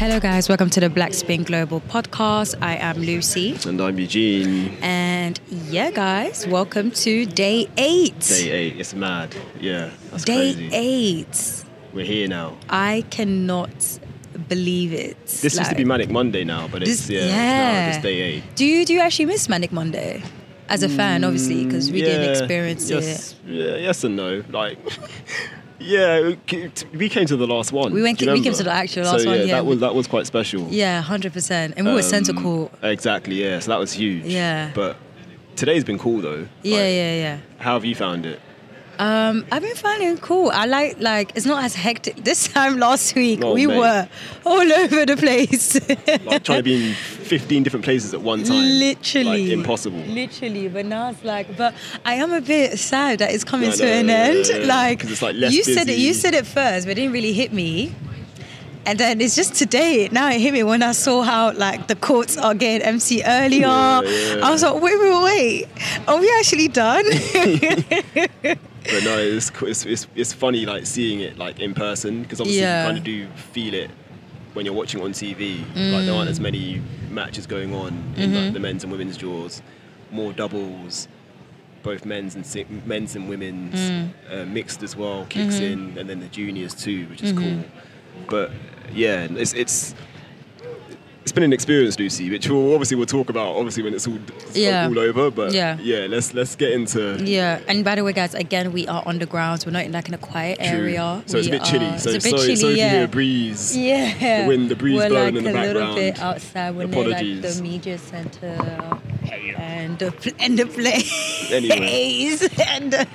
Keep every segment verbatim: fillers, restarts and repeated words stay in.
Hello guys, welcome to the Black Spin Global podcast. I am Lucy. And I'm Eugene. And yeah guys, welcome to day eight. Day eight, it's mad. Yeah, that's day crazy. Day eight. We're here now. I cannot believe it. This like, used to be Manic Monday now, but it's, this, yeah, yeah. It's now it's day eight. Do you, do you actually miss Manic Monday? As a fan, obviously, because we yeah, didn't experience yes, it. Yeah, yes and no. Like, yeah, we came to the last one. We went. We came to the actual last so, one. Yeah, Yeah, that was that was quite special. Yeah, hundred percent. And we um, were sent to court. Exactly. Yeah. So that was huge. Yeah. But today's been cool though. Yeah, like, yeah, yeah. How have you found it? Um, I've been finding it cool. I like, like, it's not as hectic. This time last week, oh, we mate. were all over the place. Like trying to be in fifteen different places at one time. Literally. Like, impossible. Literally. But now it's like, but I am a bit sad that it's coming no, to no, an no, end. no, no, like, it's like less you said busy. it, you said it first, but it didn't really hit me. And then it's just today, now it hit me when I saw how like the courts are getting M C earlier. Yeah, yeah. I was like, wait, wait, wait. Are we actually done? But no, it's, it's it's it's funny like seeing it like in person because obviously yeah. you kind of do feel it when you're watching on T V. Mm. Like there aren't as many matches going on in mm-hmm. like, the men's and women's draws. More doubles, both men's and si- men's and women's mm. uh, mixed as well kicks mm-hmm. in, and then the juniors too, which is mm-hmm. cool. But yeah, it's it's. It's been an experience, Lucy, which we'll obviously we'll talk about obviously when it's all yeah. all over. But yeah. yeah, let's let's get into yeah. And by the way, guys, again, we are on the grounds. We're not in like in a quiet True. area. So it's we a bit chilly. Are, so it's a bit sorry, chilly. sorry yeah. if you hear a breeze. Yeah. The wind, the breeze We're blowing like in the a background. little bit outside. We're Apologies. near like the media center and the pl- and the place. Anyway. and the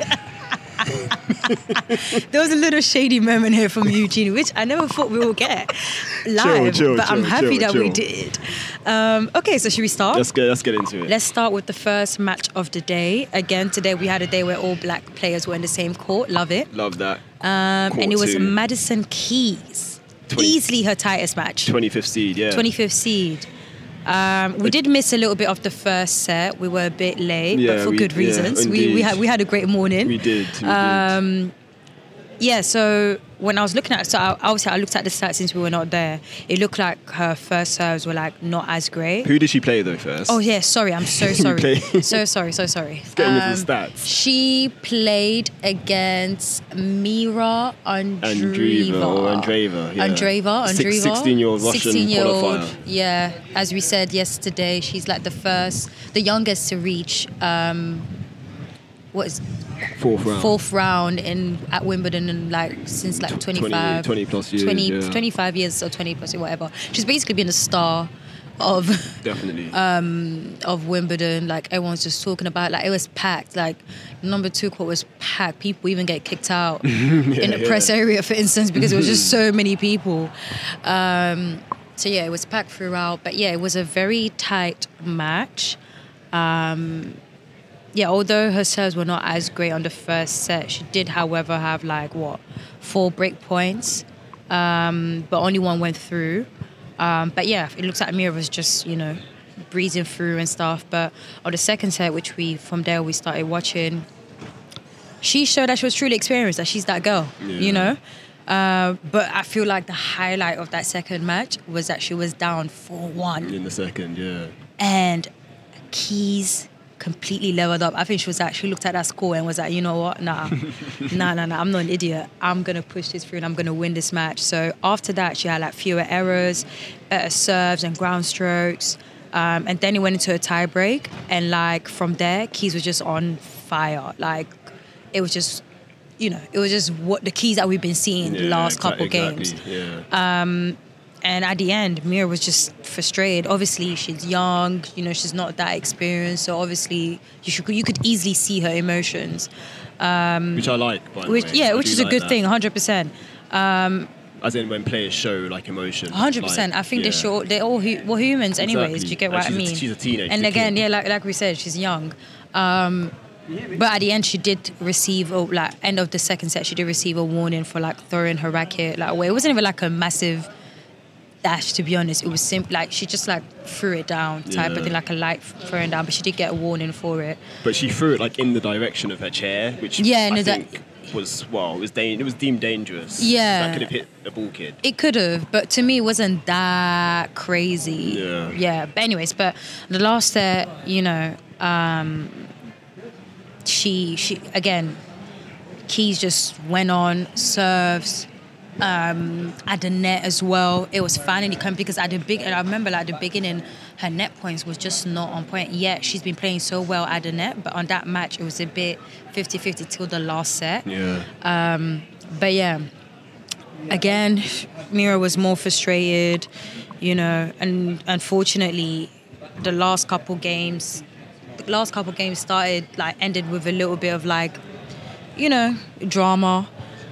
there was a little shady moment here from Eugene, which I never thought we would get live, chill, chill, but chill, I'm happy chill, that chill. we did. Um, okay, so should we start? Let's get let's get into it. Let's start with the first match of the day. Again, today we had a day where all black players were in the same court. Love it. Love that. Um, Court and it was two. Madison Keys. twenty Easily her tightest match. twenty-fifth seed, yeah. twenty-fifth seed. Um, we did miss a little bit of the first set. We were a bit late, Yeah, but for we- good yeah, reasons. we we indeed. had we had a great morning. We did. We Um, did. Yeah, so when I was looking at, so I, obviously I looked at the stats since we were not there. It looked like her first serves were like not as great. Who did she play though first? Oh yeah, sorry, I'm so sorry, Play- so sorry, so sorry. Getting into Um, the stats. She played against Mira Andreeva. Andreeva or Andreeva, yeah. Andreeva, Six- Andreeva. sixteen-year-old Russian sixteen-year-old, qualifier. yeah, as we said yesterday, she's like the first, the youngest to reach, um, what is Fourth round. fourth round in at Wimbledon in like since like twenty-five, twenty, twenty plus years, twenty, yeah. twenty-five years or twenty plus whatever. She's basically been a star of Definitely. um, of Wimbledon. Like everyone's just talking about. Like it was packed. Like number two court was packed. People even get kicked out yeah, in the yeah. press area, for instance, because it was just so many people. Um, so yeah, it was packed throughout. But yeah, it was a very tight match. Um, Yeah, although her serves were not as great on the first set, she did, however, have like, what, four break points, um, but only one went through. Um, but yeah, it looks like Mira was just, you know, breezing through and stuff. But on the second set, which we, from there we started watching, she showed that she was truly experienced, that she's that girl, Yeah. you know? Uh, but I feel like the highlight of that second match was that she was down four one. In the second, yeah. And Keys completely leveled up. I think she was like, she looked at that score and was like, you know what, nah, nah, nah, nah, I'm not an idiot. I'm going to push this through and I'm going to win this match. So after that, she had like fewer errors, better serves and ground strokes. Um, and then it went into a tie break. And like from there, Keys was just on fire. Like it was just, you know, it was just what the Keys that we've been seeing the Yeah, last exa- couple exactly, games. Yeah. Um, And at the end, Mira was just frustrated. Obviously, she's young. You know, she's not that experienced. So obviously, you should you could easily see her emotions. Um, which I like, by the which way. yeah, I which do is a like good that. thing, one hundred percent. Um, As in when players show like emotion. one hundred percent. Like, I think yeah. they show they're all hu- well humans anyways. Exactly. Do you get And what I she's a- mean? she's a teenage And kid. again, yeah, like like we said, she's young. Um, but at the end, she did receive, a, like, end of the second set, she did receive a warning for like throwing her racket. Like, well, it wasn't even like a massive dash, to be honest. It was simple, like she just like threw it down type Yeah. of thing, like a light throwing down, but she did get a warning for it. But she threw it like in the direction of her chair, which Yeah, I no, that- think was well, it was da- it was deemed dangerous. Yeah. That could have hit a ball kid. It could have, but to me, it wasn't that crazy. Yeah. Yeah. But anyways, but the last set, you know, um, she she again, Keys just went on serves. Um, at the net as well, it was finally coming because at the big. I remember like at the beginning, her net points was just not on point. Yet she's been playing so well at the net, but on that match it was a bit fifty-fifty till the last set. Yeah. Um, but yeah, again, Mira was more frustrated, you know, and unfortunately, the last couple games, the last couple games started like ended with a little bit of like, you know, drama.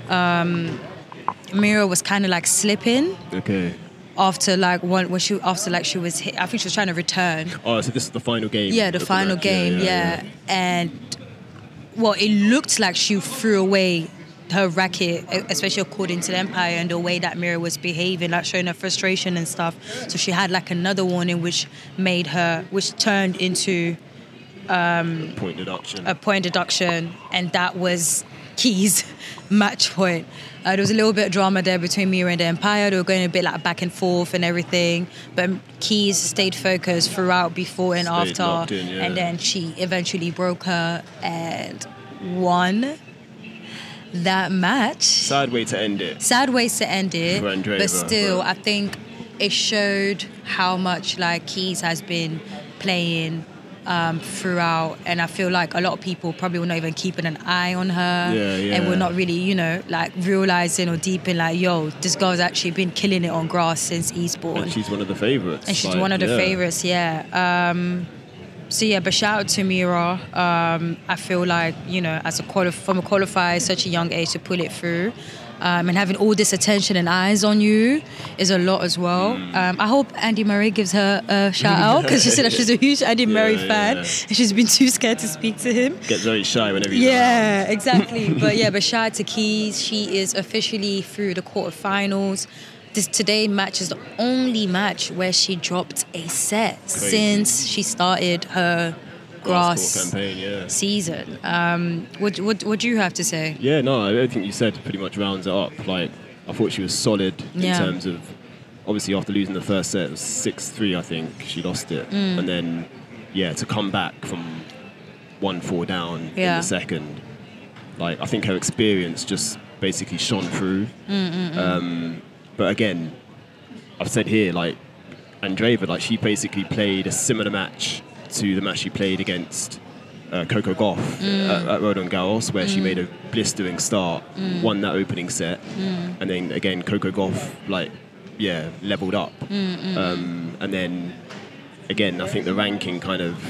Um, Mira was kind of like slipping. Okay. After like one, when she after like she was hit, I think she was trying to return. Oh, so this is the final game. Yeah, the of final match. game. Yeah, Yeah, yeah, yeah. and well, it looked like she threw away her racket, especially according to the Empire and the way that Mira was behaving, like showing her frustration and stuff. So she had like another warning, which made her, which turned into um, point deduction. a point deduction, and that was Keys' match point. Uh, there was a little bit of drama there between Mira and the Empire. They were going a bit like back and forth and everything, but Keys stayed focused throughout, before and Stayed after, locked in, yeah. and then she eventually broke her and won that match. Sad way to end it. Sad ways to end it, For Andreeva, but still, but- I think it showed how much like Keys has been playing um, throughout, and I feel like a lot of people probably were not even keeping an eye on her, Yeah, yeah. and we're not really, you know, like realizing or deep in like, yo, this girl's actually been killing it on grass since Eastbourne. And she's one of the favourites. And she's like, one of the yeah. favourites, yeah. Um, so yeah, but shout out to Mira. Um, I feel like, you know, as a quali- from a qualifier, such a young age to pull it through, um, and having all this attention and eyes on you is a lot as well. Mm. Um, I hope Andy Murray gives her a shout out, because she said that she's a huge Andy Murray Yeah, fan, yeah. and she's been too scared to speak to him. Gets very shy whenever he's Yeah, exactly. But yeah, but shout out to Keys. She is officially through the quarterfinals. This today match is the only match where she dropped a set Crazy. since she started her Grass grass court campaign, yeah. season. Um, what what what do you have to say? Yeah, no, everything you said pretty much rounds it up. Like, I thought she was solid in Yeah. terms of, obviously after losing the first set, it was six three, I think, she lost it. Mm. And then, yeah, to come back from one four down in Yeah. the second, like, I think her experience just basically shone through. Um, but again, I've said here, like, Andreeva, like, she basically played a similar match to the match she played against uh, Coco Gauff Mm. at, at Roland Garros, where she made a blistering start, Mm. won that opening set, and then again Coco Gauff, like, yeah, leveled up. Mm, Um, and then again, I think the ranking kind of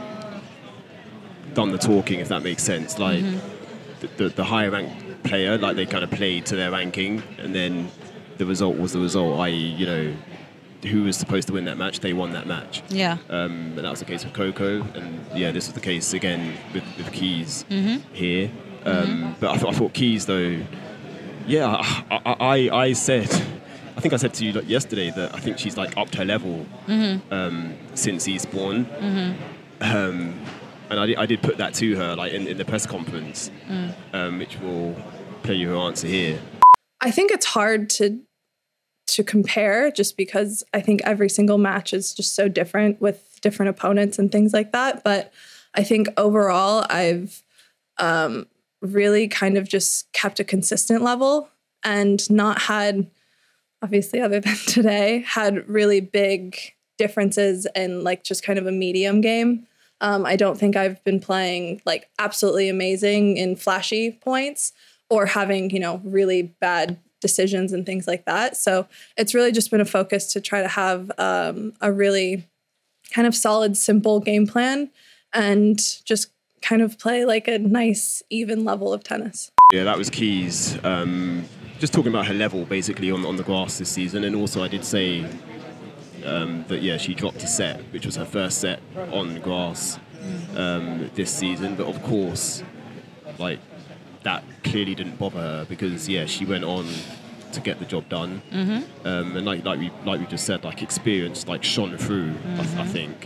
done the talking, if that makes sense. Like, Mm-hmm. the, the, the higher ranked player, like, they kind of played to their ranking, and then the result was the result, that is, you know, who was supposed to win that match, they won that match. Yeah. Um, and that was the case with Coco, and yeah, this was the case again with, with Keys Mm-hmm. here. Um, But I, th- I thought Keys, though, yeah, I, I, I, I said, I think I said to you like, yesterday that I think she's like upped her level Mm-hmm. um, since Eastbourne. Um, and I did, I did put that to her, like in, in the press conference, Mm. um, which will play you her answer here. I think it's hard to to compare, just because I think every single match is just so different with different opponents and things like that. But I think overall, I've um, really kind of just kept a consistent level and not had, obviously other than today, had really big differences in like just kind of a medium game. Um, I don't think I've been playing like absolutely amazing in flashy points or having, you know, really bad decisions and things like that. So it's really just been a focus to try to have um, a really kind of solid, simple game plan and just kind of play like a nice, even level of tennis. Yeah, that was Keys. Um, just talking about her level, basically, on, on the grass this season. And also I did say um, that, yeah, she dropped a set, which was her first set on grass um, this season. But of course, like, that clearly didn't bother her because, yeah, she went on to get the job done. Mm-hmm. Um, and like like we like we just said, like, experience like shone through, mm-hmm. I, th- I think.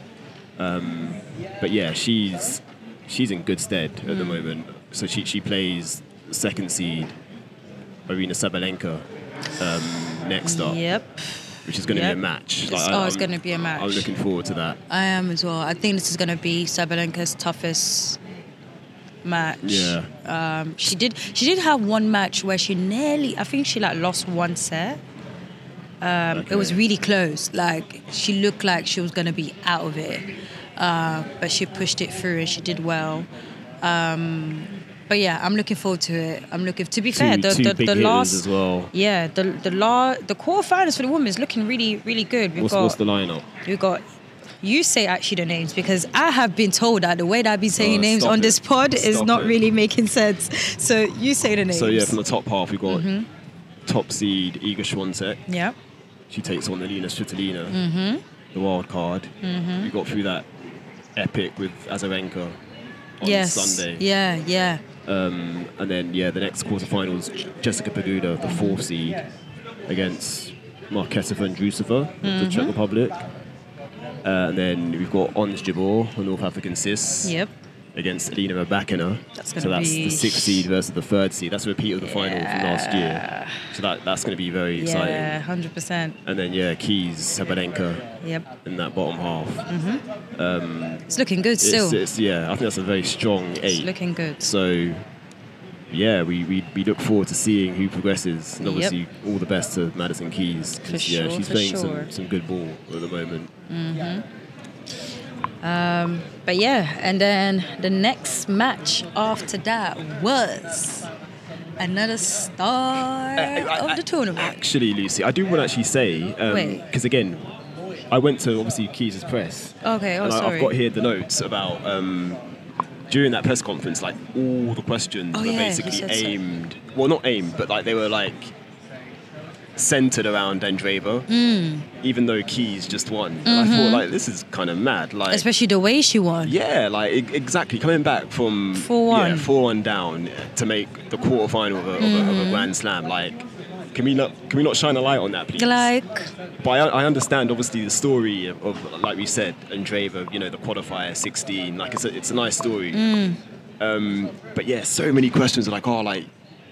Um, but yeah, she's she's in good stead at mm. the moment. So she she plays second seed Arina Sabalenka um, next up. Yep. Which is going to Yep. be a match. It's, Like, oh, I, it's I'm- going to be a match. I'm looking forward to that. I am as well. I think this is going to be Sabalenka's toughest match. Yeah. Um, she did. She did have one match where she nearly. I think she like lost one set. Um, Okay. It was really close. Like she looked like she was going to be out of it, uh, but she pushed it through and she did well. Um, but yeah, I'm looking forward to it. I'm looking. To be fair, Two, the two the, big the hitters last. as well. Yeah, the the la, the quarterfinals for the women is looking really really good. We've What's, got what's the lineup? we've got. You say actually the names because I have been told that the way that I've been saying Oh, names stop on it. this pod is Stop not it. really making sense. So you say the names. So yeah, from the top half we got Mm-hmm. top seed Iga Swiatek. yeah. She takes on Elina Svitolina, Mm-hmm. the wild card. We got through that epic with Azarenka on Yes. Sunday. Yeah, yeah. Um, and then, yeah, the next quarterfinals, Jessica Pegula, the fourth seed, against Marketa Vondrousova of the Czech Republic. Uh, and then we've got Ons Jabeur, a North African cis, Yep. against Elina Rybakina. That's So gonna that's be- the sixth seed versus the third seed. That's a repeat of the final from last year. So that, that's going to be very exciting. Yeah, one hundred percent. And then, yeah, Keys, Sabalenka Yep. in that bottom half. It's looking good still. It's, it's, yeah, I think that's a very strong It's eight. looking good. So, yeah, we, we, we look forward to seeing who progresses. And Yep. obviously, all the best to Madison Keys. 'cause, For yeah, sure, she's for playing sure. some, some good ball at the moment. But yeah, and then the next match after that was another star of the tournament. Actually, Lucy, I do want to actually say, Wait. because again, I went to obviously Keys' press. Okay, oh and I, sorry. I've got here the notes about um, during that press conference, like all the questions Oh, were yeah, he basically said so. aimed. Well, not aimed, but like they were like centered around Andreeva, Mm. even though Keys just won. And I thought like this is kind of mad. Like, Especially the way she won. yeah, like e- exactly coming back from four one. yeah, four one down to make the quarterfinal of a, of, a, Mm-hmm. of a Grand Slam. Like, can we not can we not shine a light on that, please? Like, But I, I understand, obviously, the story of, of, like we said, Andreeva, you know, the qualifier, sixteen. Like, it's a, it's a nice story. Mm. Um, but yeah, so many questions are like, oh, like,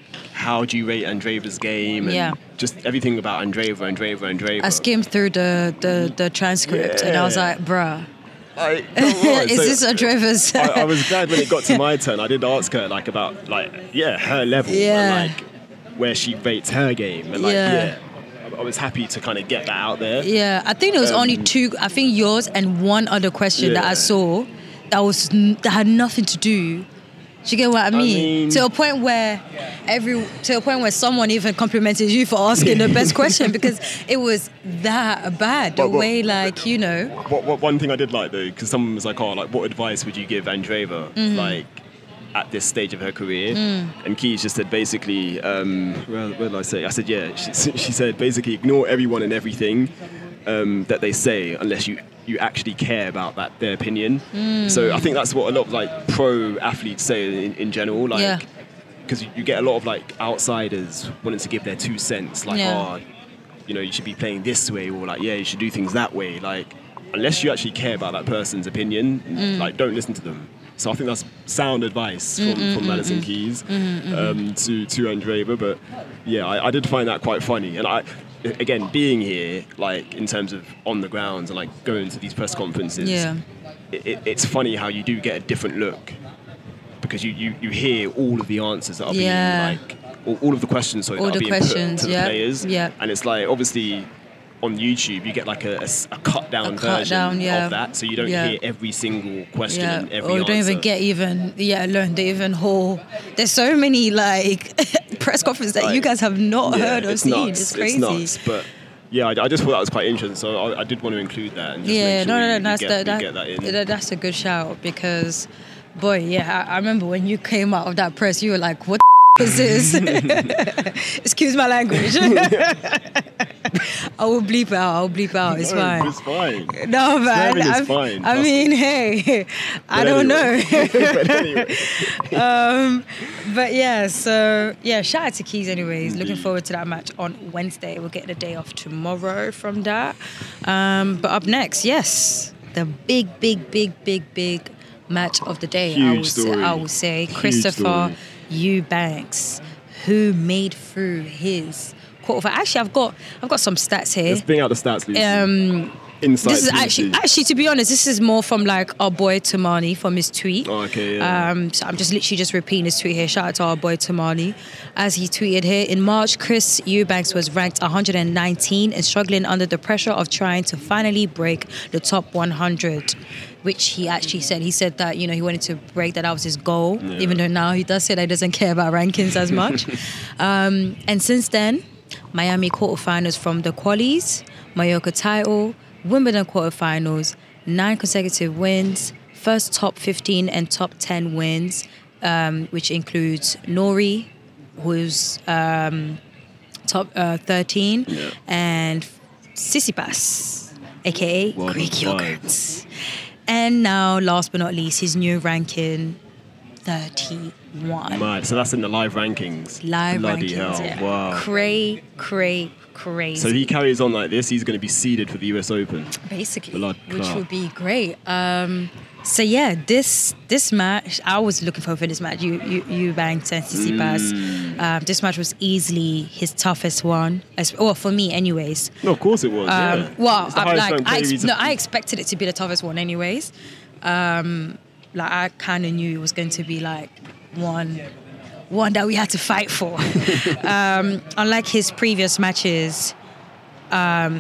how do you rate Andreeva's game? And Yeah. just everything about Andreeva, Andreeva, Andreeva. I skimmed through the, the, the transcript and I was Yeah. like, bruh, Like, come on. is So this Andreeva's? I, I was glad when it got to my turn. I did ask her, like, about, like, yeah, her level. Yeah. And, like, where she rates her game. And, like, Yeah. yeah. I- I was happy to kind of get that out there. Yeah, I think there was only Um, two. I think yours and one other question that I Yeah. saw that was n- that had nothing to do. Do you get what I mean? mean- to a point where every to a point where someone even complimented you for asking the best question because it was that bad. The But what- way, like you know, What, what one thing I did like though, because someone was like, "Oh, like, what advice would you give Andreeva, Mm-hmm. like, at this stage of her career?" Mm. And Keys just said basically, um, well, what did I say? I said, yeah. She, she said basically, ignore everyone and everything um, that they say unless you you actually care about that their opinion. Mm. So I think that's what a lot of like pro athletes say in, in general, like. Yeah. Because you get a lot of like outsiders wanting to give their two cents, like, Yeah. oh, you know, you should be playing this way, or like, yeah, you should do things that way. Like, unless you actually care about that person's opinion, Mm. like, don't listen to them. So I think that's sound advice from, Mm, from Madison Keys um, to to Andreeva. But yeah, I, I did find that quite funny. And I, again, being here, like in terms of on the grounds and like going to these press conferences, Yeah. it, it, it's funny how you do get a different look. Because you, you, you hear all of the answers that are Yeah. being like all, all of the questions sorry, All that the are being questions, put to yeah, the players, yeah. and it's like obviously on YouTube you get like a, a s- a cut down A cut version down, yeah. of that, so you don't Yeah. hear every single question yeah, and every or you answer. don't even get even yeah, learn the even whole. There's so many like press conferences that you Like, guys have not yeah, heard or it's seen. nuts, It's crazy. nuts, but. Yeah, I, I just thought that was quite interesting, so I, I did want to include that. And just Yeah, make sure no, no, we, no, we that's get, the, we that, get that in. that- that's a good shout because, boy, yeah, I, I remember when you came out of that press, you were like, "What the is this?" Excuse my language. I will bleep out. I'll bleep out. It's No, fine. It's fine. No, man. Swearing is I, fine, I trust mean, hey, I But don't anyway. know. But anyway. um, but yeah, so yeah, shout out to Keys anyways. Looking forward to that match on Wednesday. We'll get the day off tomorrow from that. Um, but up next, yes, the big, big, big, big, big match of the day. I Huge would story. Say, I would say Huge Christopher story. Eubanks, who made through his quarterfinal. Actually, I've got I've got some stats here. Let's bring out the stats, Lucy. Um, Insights, this is Lucy. actually, actually, to be honest, this is more from like our boy Tamani from his tweet. Oh, okay, yeah. Um, so I'm just literally just repeating his tweet here. Shout out to our boy Tamani. As he tweeted here, in March, Chris Eubanks was ranked one hundred nineteen and struggling under the pressure of trying to finally break the top one hundred, which he actually said. He said that, you know, he wanted to break that. That was his goal, Yeah. even though now he does say that he doesn't care about rankings as much. um, and since then, Miami quarterfinals from the qualies, Mallorca title, Wimbledon quarterfinals, nine consecutive wins, first top fifteen and top ten wins, um, which includes Nori, who's um, top uh, thirteen, Yeah. and Tsitsipas, aka World of Greek Five. yogurt. And now, last but not least, his new ranking, thirty-one. Mad. So that's in the live rankings. Live Bloody rankings, hell. yeah. Wow. Cray, cray, crazy. So he carries on like this, he's going to be seeded for the U S Open. Basically, Blood which clot. would be great. Um, so yeah, this this match, I was looking forward for this match. You you Eubanks and Tsitsipas. Mm. Um, this match was easily his toughest one, as well for me, anyways. No, of course it was. Um, yeah. Well, It's the I'm highest like ranked I player ex- he's- no, I expected it to be the toughest one, anyways. Um, like I kind of knew it was going to be like one. One that we had to fight for. um, unlike his previous matches, um,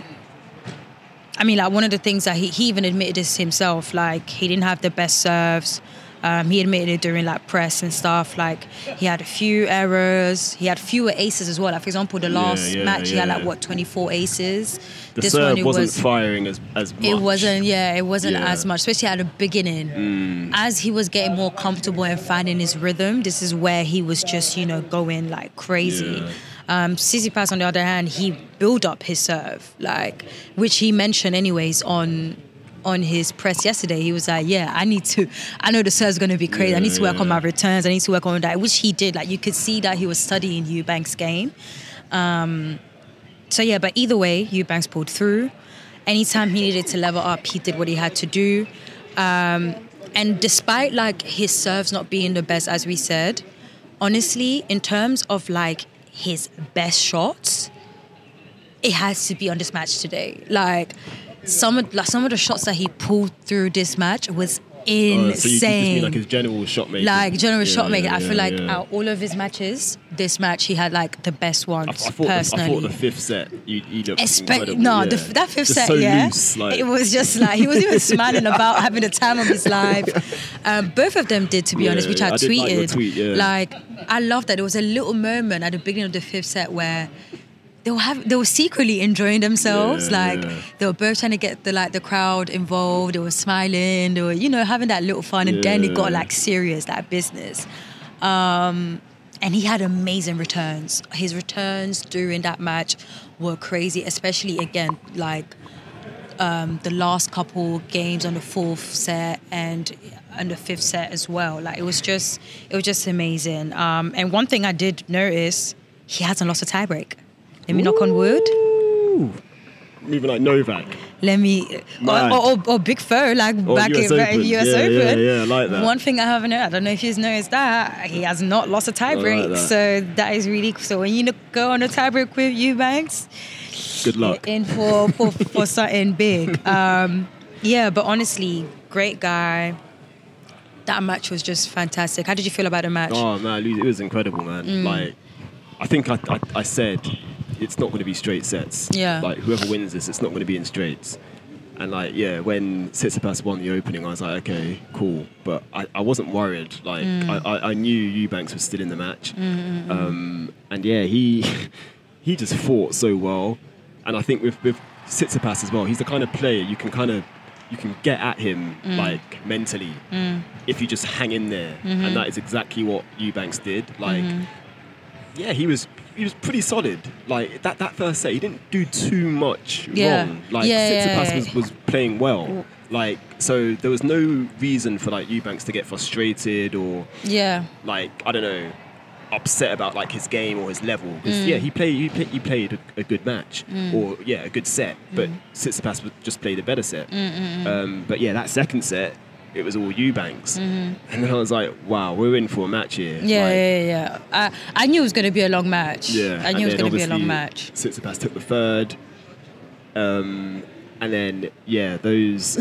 I mean, like one of the things that he, he even admitted this himself, like he didn't have the best serves. Um, he admitted it during like press and stuff. Like he had a few errors. He had fewer aces as well. Like for example, the last yeah, match he had yeah. like what twenty-four aces. The this serve one it wasn't was firing as, as much. it wasn't, yeah, it wasn't Yeah. as much, especially at the beginning. Mm. As he was getting more comfortable and finding his rhythm, this is where he was just, you know, going like crazy. Yeah. Um, Tsitsipas, on the other hand, he built up his serve, like, which he mentioned anyways on on his press yesterday. He was like, yeah, I need to, I know the serve's going to be crazy. I need to work Yeah, on my yeah. returns. I need to work on that, which he did. Like, you could see that he was studying Eubanks' game. Um, so, yeah, but either way, Eubanks pulled through. Anytime he needed to level up, he did what he had to do. Um, and despite, like, his serves not being the best, as we said, honestly, in terms of, like, his best shots, it has to be on this match today. Like, some of, like, some of the shots that he pulled through this match was Oh, so you, you just insane. mean like his general shot making? Like general Yeah, shot making, yeah, I feel yeah, like yeah. out all of his matches, this match he had like the best ones I, I, thought the, I personally. thought the fifth set, you, you looked Espe- incredible. no, yeah. the, that fifth Just set, so yeah, loose, like. it was just like he was even smiling about having the time of his life. Um, both of them did, to be Yeah, honest, which I, I did like your tweeted. tweet, yeah. Like I love that there was a little moment at the beginning of the fifth set where they were have, they were secretly enjoying themselves. Yeah, like yeah. they were both trying to get the like the crowd involved. They were smiling. They were, you know, having that little fun. And then it got Yeah. like serious, that business. Um, and he had amazing returns. His returns during that match were crazy, especially again like um, the last couple games on the fourth set and and the fifth set as well. Like it was just it was just amazing. Um, and one thing I did notice, he hasn't lost a tiebreak. Let me knock on wood. Ooh. Even like Novak. Let me, or, Mad. or, or, or Big Foe, like Or back U S in Open. U S Yeah, Open. yeah, yeah, I like that. One thing I haven't noticed, I don't know if you've noticed that, he has not lost a tiebreak. that. So that is really, so when you go on a tiebreak with Eubanks, Good luck. in for, for, for something big. Um, yeah, but honestly, great guy. That match was just fantastic. How did you feel about the match? Oh man, it was incredible, man. Mm. Like, I think I, I, I said it's not going to be straight sets. Yeah. Like whoever wins this, it's not going to be in straights. And like, yeah, when Tsitsipas won the opening, I was like, okay, cool. But I, I wasn't worried. Like, Mm. I, I, I knew Eubanks was still in the match. Um, and yeah, he he just fought so well. And I think with with Tsitsipas as well, he's the kind of player you can kind of you can get at him Mm. like mentally if you just hang in there. And that is exactly what Eubanks did. Like, yeah, he was he was pretty solid. Like that, that first set, he didn't do too much Yeah. wrong. Like Yeah, yeah, Tsitsipas yeah. was, was playing well. Like, so there was no reason for like Eubanks to get frustrated or Yeah. like, I don't know, upset about like his game or his level. 'Cause, Mm. yeah, he played he, play, he played a, a good match or yeah, a good set. But Mm. Tsitsipas just played a better set. Um, but yeah, that second set, it was all Eubanks. Mm-hmm. And then I was like, wow, we're in for a match here. Yeah, like, yeah, yeah. I, I knew it was going to be a long match. Yeah, I knew it was going to be a long match. Tsitsipas took the third. Um, and then, yeah, those...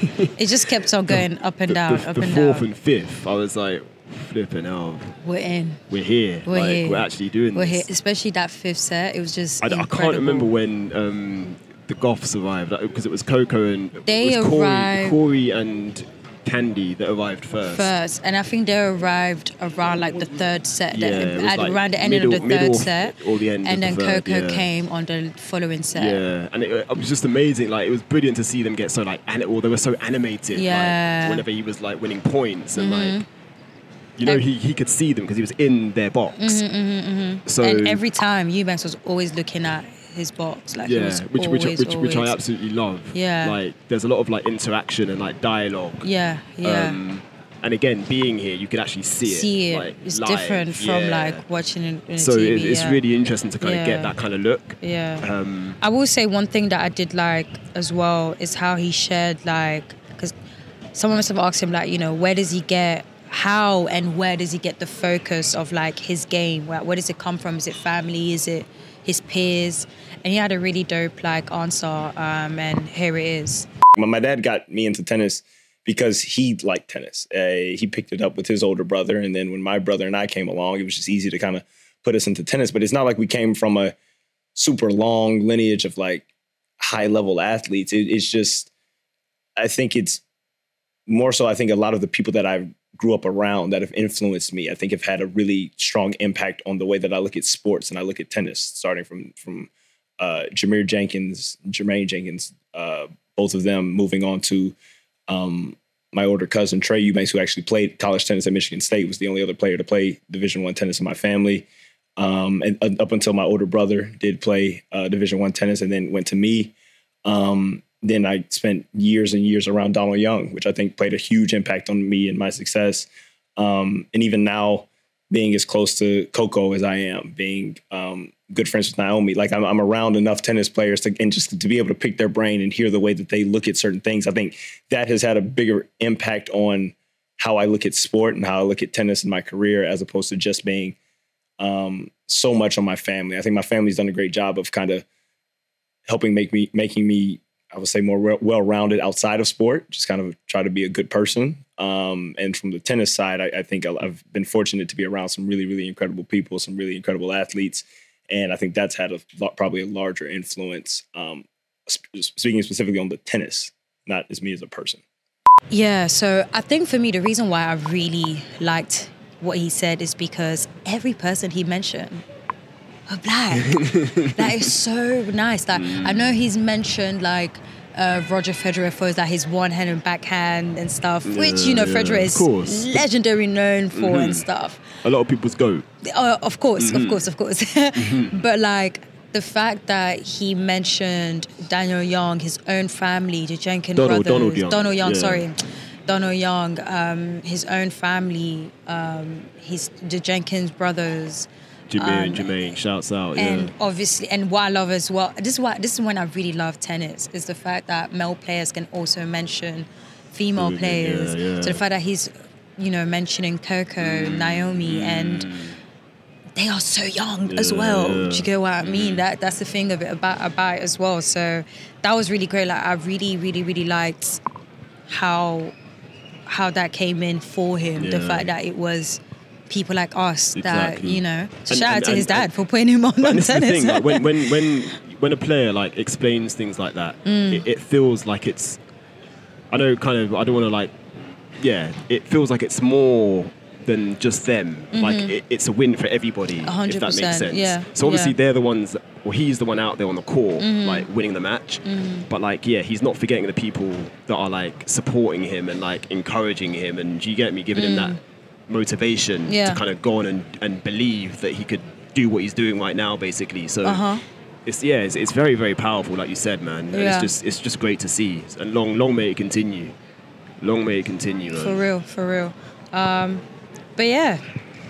It just kept on going up and the, down, the, up the and fourth down. and fifth, I was like, flipping hell. We're in. We're here. We're like, here. We're actually doing We're this. here. Especially that fifth set. It was just I, I incredible. can't remember when um, the Goths arrived, because it was Coco and... They it was Corey, arrived- Corey and Candy that arrived first. First, and I think they arrived around like the third set, Yeah, that- it was at like around the end middle- of the middle third of- set, or the end and of then the third, Coco yeah. came on the following set. Yeah, and it, it was just amazing. Like, it was brilliant to see them get so like, an- or they were so animated. Yeah. Like, whenever he was like winning points and Mm-hmm. like, you know, he, he could see them because he was in their box. Mm-hmm, mm-hmm, mm-hmm. So And every time Eubanks was always looking at his box, like he yeah, was which which always, which, which I always- absolutely love. Yeah. like there's a lot of like interaction and like dialogue. Yeah, yeah. Um, and again, being here, you could actually see it. See it. Like, It's live. different from Yeah. like watching it on So T V. it, it's yeah. really interesting to kind of Yeah. get that kind of look. Yeah. Um, I will say one thing that I did like as well is how he shared, like, because someone must have asked him, like, you know, where does he get, how and where does he get the focus of like his game? Where, where does it come from? Is it family? Is it his peers? And he had a really dope like answer, um, and here it is. My, my dad got me into tennis because he liked tennis. Uh, he picked it up with his older brother, and then when my brother and I came along, it was just easy to kind of put us into tennis. But it's not like we came from a super long lineage of like high level athletes. It, it's just, I think it's more so, I think a lot of the people that I grew up around that have influenced me, I think have had a really strong impact on the way that I look at sports and I look at tennis, starting from, from uh, Jameer Jenkins, Jermaine Jenkins, uh, both of them moving on to um, my older cousin, Trey Eubanks, who actually played college tennis at Michigan State, was the only other player to play Division One tennis in my family. Um, and uh, up until my older brother did play uh, Division One tennis and then went to me. Um, then I spent years and years around Donald Young, which I think played a huge impact on me and my success. Um, and even now, being as close to Coco as I am, being um, good friends with Naomi, like I'm, I'm around enough tennis players to, and just to be able to pick their brain and hear the way that they look at certain things. I think that has had a bigger impact on how I look at sport and how I look at tennis in my career, as opposed to just being um, so much on my family. I think my family's done a great job of kind of helping make me, making me, I would say, more well-rounded outside of sport, just kind of try to be a good person. Um, and from the tennis side, I, I think I've been fortunate to be around some really, really incredible people, some really incredible athletes. And I think that's had a probably a larger influence, um, sp- speaking specifically on the tennis, not as me as a person. Yeah, so I think for me, the reason why I really liked what he said is because every person he mentioned were black. That is so nice. Like, I know he's mentioned like uh, Roger Federer for that his one-hand and backhand and stuff, Yeah, which, you know, yeah, Federer of is course. legendary known for Mhm. and stuff. A lot of people's go. Uh, of course, Mhm. of course, of course. But like the fact that he mentioned Daniel Young, his own family, the Jenkins Donald- brothers, Donald Young, Donald Young, yeah. sorry, Donald Young, um, his own family, um, his the Jenkins brothers. Jameer Um, and Jermaine, shouts out. And yeah. obviously, and what I love as well, this is why this is when I really love tennis, is the fact that male players can also mention female Women, players. yeah, yeah. So the fact that he's, you know, mentioning Coco, Naomi, and they are so young as Yeah, well. yeah. Do you get what I mean? That that's the thing of it about about it as well. So that was really great. Like I really, really, really liked how how that came in for him. The Yeah. fact that it was people like us that, Exactly. you know. So And- shout out and- to his and- dad and- for putting him on But on this is the tennis. thing, like when, when when when a player like explains things like that, Mm. it, it feels like it's. I know, kind of. I don't want to like. Yeah, it feels like it's more than just them. Like it, it's a win for everybody. Mm-hmm. hundred if that makes percent, sense. yeah, So obviously yeah. they're the ones. That, well, he's the one out there on the court, Mm-hmm. like winning the match. But like, yeah, he's not forgetting the people that are like supporting him and like encouraging him, and do you get me, giving him that motivation Mm. Yeah. to kind of go on and, and believe that he could do what he's doing right now, basically. So Uh-huh. it's yeah, it's, it's very very powerful, like you said, man. And Yeah. it's just it's just great to see, and long long may it continue. Long may it continue, man. For real, for real. Um, but yeah,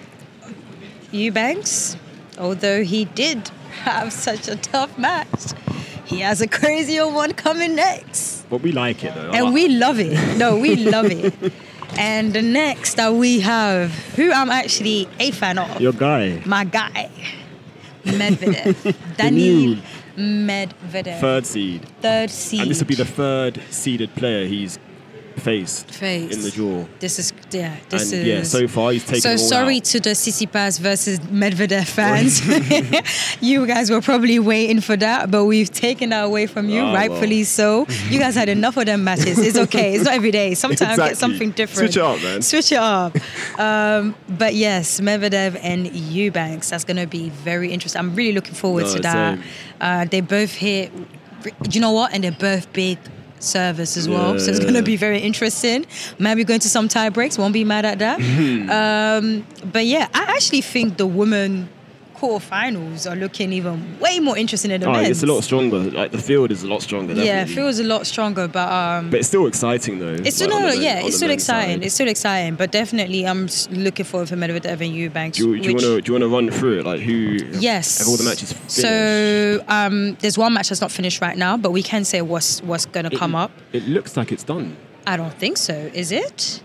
Eubanks, although he did have such a tough match, he has a crazier one coming next. but we like it though. And we love it. No, we love it. And the next that we have, who I'm actually a fan of, Your guy. my guy, Medvedev, Daniil Medvedev, Third seed. third seed. And this will be the third seeded player he's faced Face. in the draw. This is yeah. This and is yeah, so far he's taken So it all sorry out. to the Tsitsipas versus Medvedev fans. You guys were probably waiting for that, but we've taken that away from you, Ah, rightfully well. so. You guys had enough of them matches. It's okay. It's not every day. Sometimes Exactly. get something different. Switch it up, man. Switch it up. Um, but yes, Medvedev and Eubanks. That's going to be very interesting. I'm really looking forward No, to that. same. Uh, they both hit. Do you know what? And they're both big service as well, so it's Yeah. going to be very interesting. Maybe going to some tie breaks, won't be mad at that. um, but yeah, I actually think the women quarterfinals are looking even way more interesting than the Oh, men's. it's a lot stronger. Like the field is a lot stronger. Yeah, Definitely. feels a lot stronger, but um, But it's still exciting though. it's still like, on no, the men- yeah, on it's the still men's exciting. side. It's still exciting, but definitely I'm s- looking forward for Medvedev and Eubanks. Do you, do you which- want to do you want to run through it? Like who? Yes. Have all the matches finished? So um, there's one match that's not finished right now, but we can say what's what's going to it, come up. It looks like it's done. I don't think so. Is it?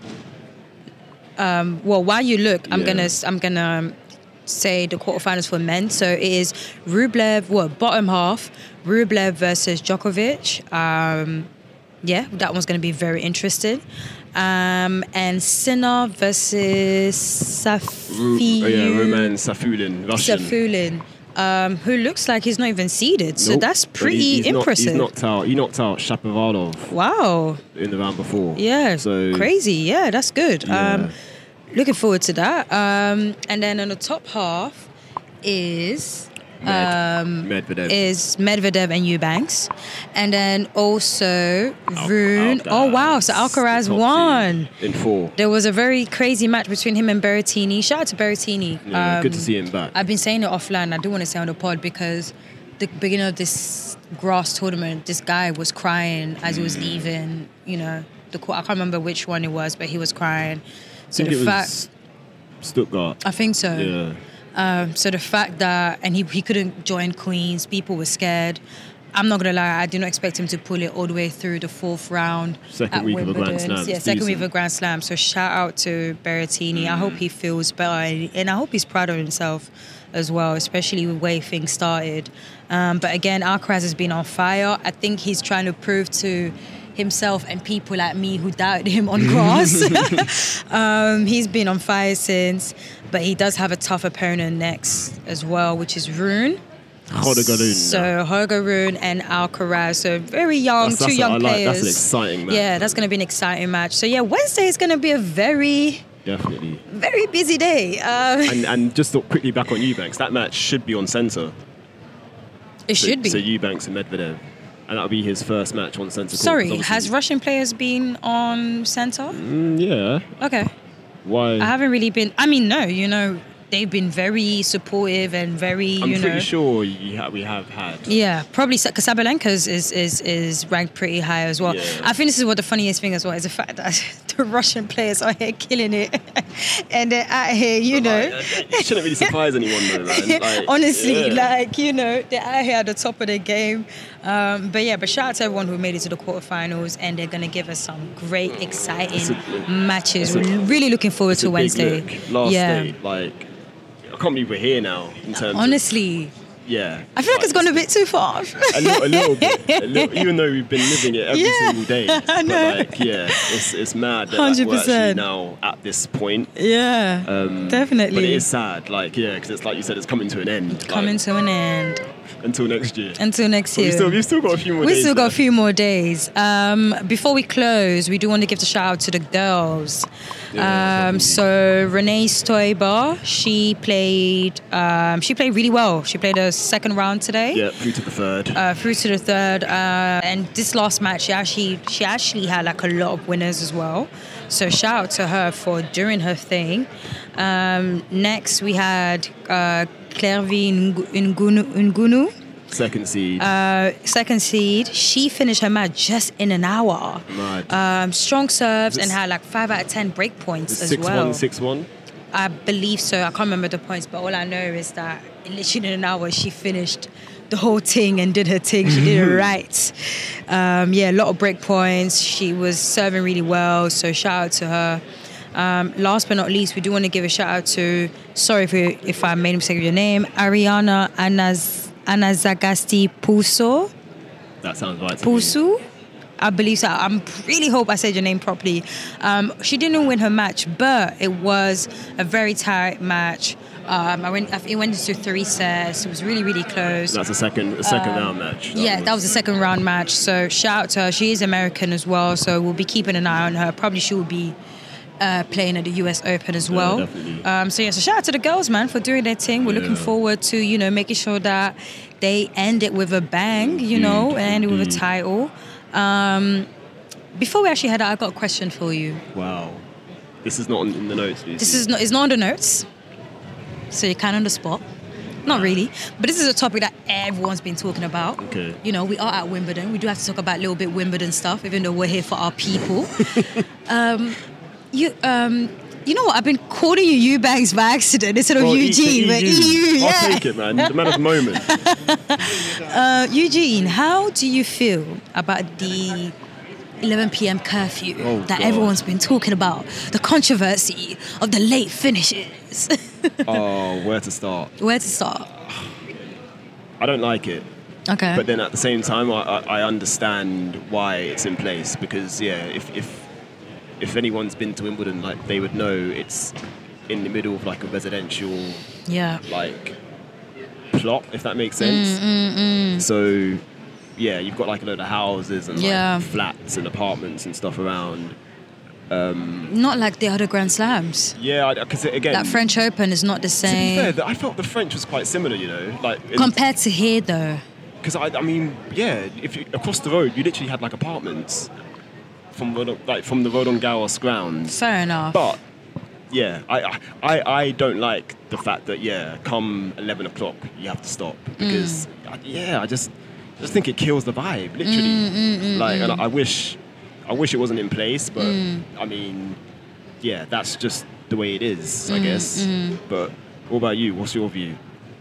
Um, well, while you look, I'm Yeah. gonna I'm gonna um, say the quarterfinals for men. So it is Rublev, well, bottom half, Rublev versus Djokovic. Um, yeah, that one's gonna be very interesting. Um, and Sinner versus Ru- Safi. oh, yeah, Roman Safulin, Russian. Safulin, um, who looks like he's not even seeded. So Nope. that's But pretty he- he's not- impressive. he's knocked out. He knocked out Shapovalov Wow. in the round before. Yeah, So crazy. Yeah, that's good. Yeah. Um, looking forward to that. Um, and then on the top half is Med- um, Medvedev. is Medvedev and Eubanks, and then also Al- Rune. Oh wow! So Alcaraz the top won. seed in four. There was a very crazy match between him and Berrettini. Shout out to Berrettini. Yeah, good to Um, see him back. I've been saying it offline. I do want to say on the pod because the beginning of this grass tournament, this guy was crying as he was leaving. You know, the court. I can't remember which one it was, but he was crying. So I think the it was fact, Stuttgart. I think so. Yeah. Um, so the fact that, and he he couldn't join Queens, people were scared. I'm not gonna lie, I did not expect him to pull it all the way through the fourth round. Second at week of a Grand Wimbledon. Slam. Yeah, It's second week of decent. a Grand Slam. So shout out to Berrettini. I hope he feels better, and I hope he's proud of himself as well, especially the way things started. Um, but again, Alcaraz has been on fire. I think he's trying to prove to himself and people like me who doubted him on grass. um, he's been on fire since, but he does have a tough opponent next as well, which is Rune. Hodegalun. So Holger Rune and Alcaraz, so very young, That's- two that's a- young I like- players. that's an exciting match. Yeah, that's going to be an exciting match. So yeah, Wednesday is going to be a very, Definitely. very busy day. Um, And and just to quickly back on Eubanks, that match should be on centre. it So- should be. So Eubanks and Medvedev. And that'll be his first match on centre court. Sorry, 'cause obviously- has Russian players been on center? Mm, yeah. Okay. Why? I haven't really been. I mean, no, you know, they've been very supportive and very, I'm you pretty know. sure you ha- we have had. Yeah, probably because Sabalenka is, is is is ranked pretty high as well. Yeah. I think this is what the funniest thing as well is the fact that the Russian players are here killing it, and they're out here, you know. Like, it shouldn't really surprise anyone though, man. Like, Honestly, yeah. like, you know, they're out here at the top of their game. Um, but yeah, but shout out to everyone who made it to the quarterfinals, and they're going to give us some great, exciting It's a- matches. it's a- We're really looking forward It's to a big Wednesday. look. Last yeah. day, like, I can't believe we're here now in terms Honestly, of, yeah. I feel like it's gone a bit too far. a, little, a little bit, a little, even though we've been living it every Yeah, single day. I know. But like, yeah, it's, it's mad that like, one hundred we're actually percent. now at this point. yeah, Um, definitely. But it is sad, like, yeah, because it's like you said, it's coming to an end. like, Coming to an end. until next year. Until next But year. we've still, we've still got a few more We days. still got a left. few more days. Um, before we close, we do want to give the shout out to the girls. Yeah, Um, so Renee Stoiber, she played. Um, she played really well. She played a second round today. Yeah, through to the third. Uh, through to the third, uh, and this last match, she actually she actually had like a lot of winners as well. So shout out to her for doing her thing. Um, next, we had uh, Clairvy Ngunu. Ngunu. Second seed. Uh, second seed, she finished her match just in an hour. Mad. Um, strong serves and This- had like five out of ten break points as six well. one, six one. I believe so. I can't remember the points, but all I know is that literally in an hour she finished the whole thing and did her thing. She did it right. Um, yeah, a lot of break points. She was serving really well, so shout out to her. Um, last but not least, we do want to give a shout out to, sorry if, we, if I made a mistake with your name, Ariana Anaz, Anazagasti Puso. That sounds right to me. Pusu? I believe so. I really hope I said your name properly. Um, she didn't win her match, but it was a very tight match. Um, I went. It went into three sets. It was really, really close. That's a second, a second um, round match. That yeah, was. that was a second round match. So shout out to her. She is American as well, so we'll be keeping an eye on her. Probably she will be uh, playing at the U S Open as well. Yeah, definitely. Um, so yeah, so shout out to the girls, man, for doing their thing. We're yeah. looking forward to, you know, making sure that they end it with a bang, you know, mm, and end it with mm. a title. Um, before we actually head out, I've got a question for you. Wow. This is not in the notes, Lucy. This is not, it's not on the notes. So you're kind of on the spot. Not really. But this is a topic that everyone's been talking about. Okay. You know, we are at Wimbledon. We do have to talk about a little bit Wimbledon stuff, even though we're here for our people. um, you um, you know what? I've been calling you Eubanks by accident instead of well, Eugene. But E U, yeah. I'll take it, man. The man of the moment. uh, Eugene, how do you feel about the eleven p.m. curfew oh, that God. everyone's been talking about? The controversy of the late finishes. Oh, where to start? Where to start? I don't like it. Okay. But then at the same time, I, I, I understand why it's in place because, yeah, if, if if anyone's been to Wimbledon, like they would know it's in the middle of like a residential, yeah, like plot, if that makes sense. Mm, mm, mm. So, yeah, you've got like a load of houses and yeah. like flats and apartments and stuff around. Um, not like the other Grand Slams. Yeah, because again, that French Open is not the same. To be fair, I felt the French was quite similar, you know, like compared to here, though. Because I, I mean, yeah, if you, across the road, you literally had like apartments from like from the Roland Garros grounds. Fair enough. But yeah, I, I, I don't like the fact that yeah, come eleven o'clock, you have to stop because mm. yeah, I just just think it kills the vibe, literally. Mm, mm, mm, like, mm. and I, I wish. I wish it wasn't in place, but mm. I mean, yeah, that's just the way it is, I mm, guess. Mm. But what about you? What's your view?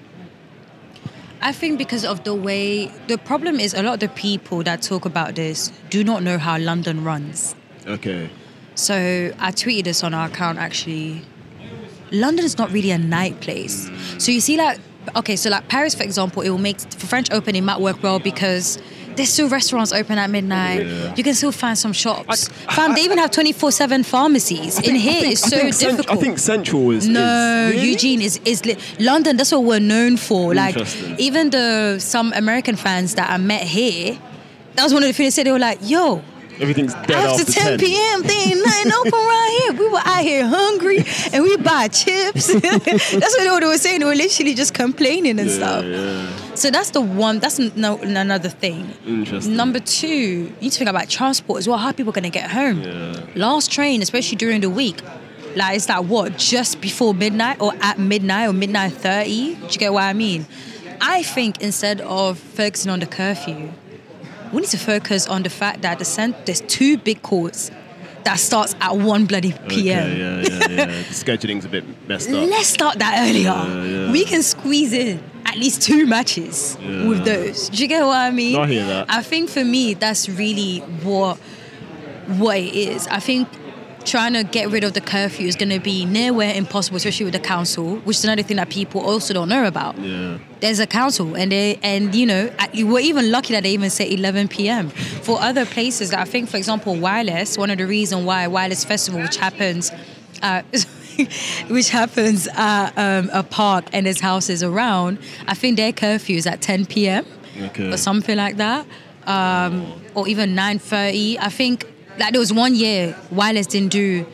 I think because of the way... The problem is a lot of the people that talk about this do not know how London runs. Okay. So I tweeted this on our account, actually. London is not really a night place. Mm. So you see, like... Okay, so like Paris, for example, it will make... For French Open, it might work well because... There's still restaurants open at midnight. Yeah. You can still find some shops. I, Fam, I, they even have twenty-four seven pharmacies. Think, in here, think, it's so difficult. Cent- I think Central is... No, is, really? Eugene is... is li- London, that's what we're known for. Like, even the some American fans that I met here, that was one of the things they said. They were like, yo... Everything's dead after, after ten p.m. There ain't nothing open around here. We were out here hungry and we buy chips. That's what they were saying. They were literally just complaining and yeah, stuff. Yeah. So that's the one. That's no, another thing. Interesting. Number two, you need to think about transport as well. How are people going to get home? Yeah. Last train, especially during the week, like it's like what, just before midnight or at midnight or midnight thirty? Do you get what I mean? I think instead of focusing on the curfew, we need to focus on the fact that the cent- there's two big courts that starts at one bloody p m. Okay, yeah, yeah, yeah. The scheduling's a bit messed up. Let's start that earlier. Yeah, yeah. We can squeeze in at least two matches yeah. with those. Do you get what I mean? I hear that. I think for me, that's really what what it is. I think trying to get rid of the curfew is going to be nowhere impossible, especially with the council, which is another thing that people also don't know about. Yeah. There's a council, and they, and you know, we're even lucky that they even say eleven p.m. For other places, I think, for example, Wireless, one of the reasons why Wireless Festival, which happens, uh, which happens at um, a park and there's houses around, I think their curfew is at ten p.m. Okay. or something like that, um, or even nine thirty. I think. Like there was one year, Wireless didn't do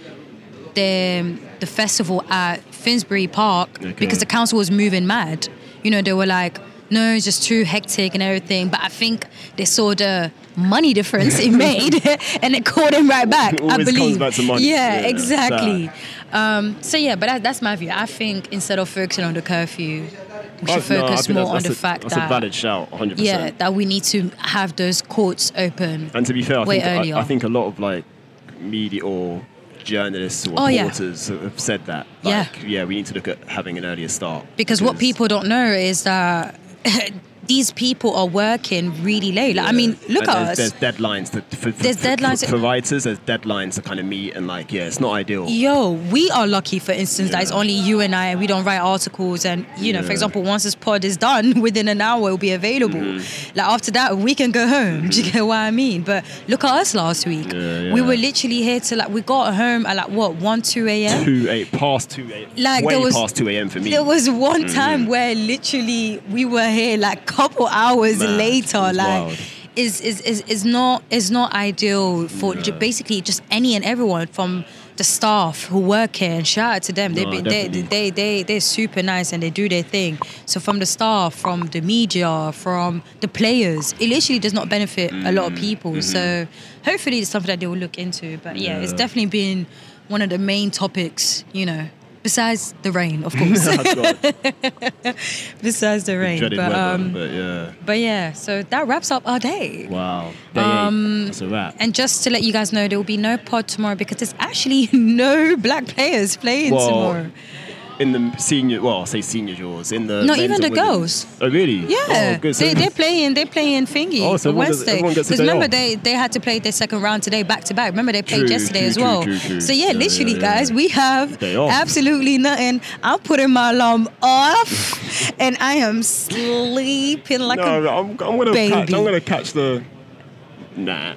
the the festival at Finsbury Park okay. because the council was moving mad. You know, they were like, no, it's just too hectic and everything. But I think they saw the money difference it made and it called him right back. It always I believe. comes back to money. Yeah, yeah exactly. Um, so yeah, but that, that's my view. I think instead of focusing on the curfew, we should oh, focus no, more on the a, fact that's that... That's a valid shout, one hundred percent. Yeah, that we need to have those courts open. And to be fair, I way think, earlier. I, I think a lot of like media or journalists or oh, reporters yeah. have said that. Like, yeah. yeah, we need to look at having an earlier start. Because, because what people don't know is that these people are working really late. Like, I mean, look and at there's, us. There's deadlines to, for, for, There's for, deadlines- for, for writers. There's deadlines to kind of meet, and like, yeah, it's not ideal. Yo, we are lucky, for instance, that it's Yeah. only you and I, and we don't write articles. And, you know, for Yeah. example, once this pod is done, within an hour, it'll be available. Mm-hmm. Like, after that, we can go home. Do you get what I mean? But look at us last week. Yeah, We yeah. were literally here to, like, we got home at, like, what, one, two a.m.? Two eight past two a.m. Like, way there was- past two a.m. for me. There was one Mm-hmm. time where literally we were here like couple hours Mad. later. It was Like, wild. is is is is not is not ideal for j- basically just any and everyone from the staff who work here. And shout out to them. They No, be they, definitely. they they they're super nice and they do their thing. So from the staff, from the media, from the players, it literally does not benefit a lot of people. So hopefully it's something that they will look into. But yeah, it's Mm-hmm. Yeah. definitely been one of the main topics. You know. Besides the rain, of course. Oh, God. Besides the rain, Dreaded but weather, um, but yeah. but yeah. So that wraps up our day. Wow. Day Um, eight. That's a wrap. And just to let you guys know, there will be no pod tomorrow because there's actually no black players playing Well, tomorrow. In the senior, well, I'll say senior yours. In the No, men's even and the women's. girls. Oh, really? Yeah, Oh, good. So they they're playing they're playing thingy Oh, so on everyone gets- Wednesday. everyone gets a Because day remember off. they they had to play their second round today back to back. Remember they played True, yesterday true, as true, well. true, true. So yeah, Yeah, literally, yeah, yeah. guys, we have Day off. absolutely nothing. I'm putting my alarm off, and I am sleeping like no, a I'm, I'm gonna baby. catch. I'm gonna catch the. Nah.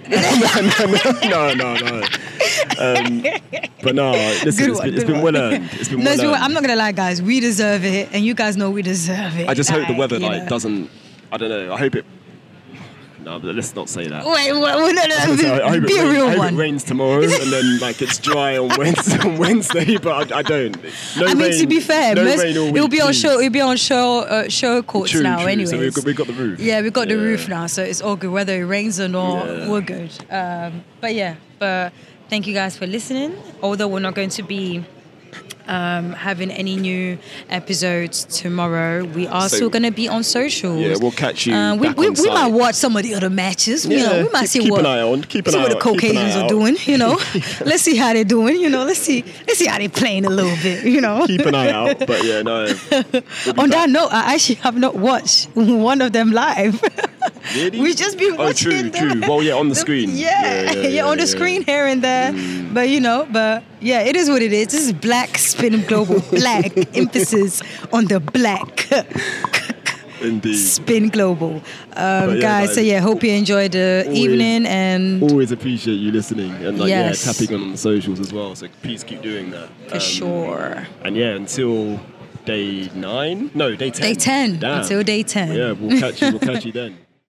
no, no, no, no. Um, but no, listen, Good it's one, been, it's good been one. well earned. It's been No, well it's real- earned. I'm not gonna lie, guys. We deserve it, and you guys know we deserve it. I just hope the Like, weather you like know. doesn't. I don't know. I hope it. No, but let's not say that. Wait, wait, wait, no, no, So I hope be it a rain- real I hope one. it rains tomorrow, and then like it's dry on Wednesday. On Wednesday, but I, I don't. No I mean, rain, to be fair, no most- rain all it'll week, be on please. show. It'll be on show. Uh, show courts True, now, true. anyways. So we've got, we've got the roof. Yeah, we've got the Yeah. roof now, so it's all good. Whether it rains or not, Yeah. we're good. Um, but yeah, but thank you guys for listening. Although we're not going to be um, having any new episodes tomorrow, we are So- still going to be on socials. Yeah, we'll catch you Uh, we back we, on we might site. watch some of the other matches. you Yeah, know, we might keep- see keep what an eye on, keep an see eye what the out, keep an Caucasians eye are out. doing. You know, let's see how they're doing. You know, let's see let's see how they're playing a little bit. You know. Keep an eye out. But yeah, no. we'll be On that back. note, I actually have not watched one of them live. Really? We've just been Oh, watching true, them. true. Well, yeah, on the screen. Yeah, yeah, on the screen here and there. But you know, but yeah, it is what it is. This is Black Spin Global. Black emphasis on the black. Indeed. Spin Global. Um, But yeah, guys, guys, so yeah, hope you enjoyed the always- evening and Always appreciate you listening and like Yes. yeah, tapping on the socials as well. So please keep doing that. for Um, sure. And yeah, until day nine. No, day ten. Day ten. Damn. Until day ten. Yeah, we'll catch you. We'll catch you then.